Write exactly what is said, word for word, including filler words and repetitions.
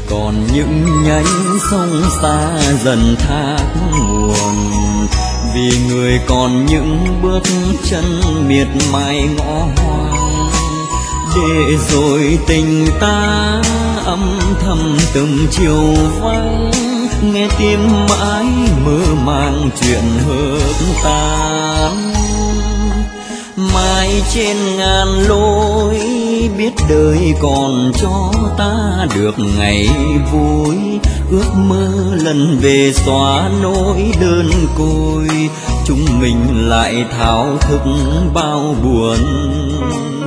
còn những nhánh sông xa dần thác nguồn, vì người còn những bước chân miệt mài ngõ hoang. Để rồi tình ta âm thầm từng chiều vắng, nghe tim mãi mơ màng chuyện hợp tan. Mai trên ngàn lối biết đời còn cho ta được ngày vui, ước mơ lần về xóa nỗi đơn côi, chúng mình lại thao thức bao buồn.